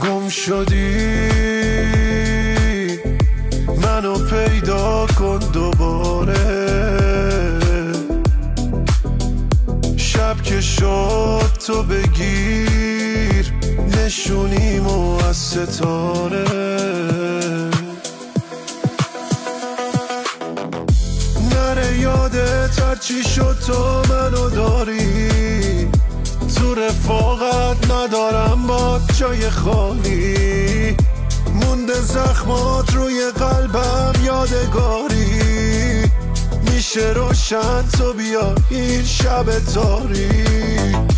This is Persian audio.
گم شدی منو پیدا کن دوباره، شب که شد تو بگیر نشونیمو از ستاره. نره یادت هرچی شد تو منو داری، تو رفاقت ندارم با جای خالی، مونده زخمات روی قلبم یادگاری، میشه روشن تو بیا این شب تاریک.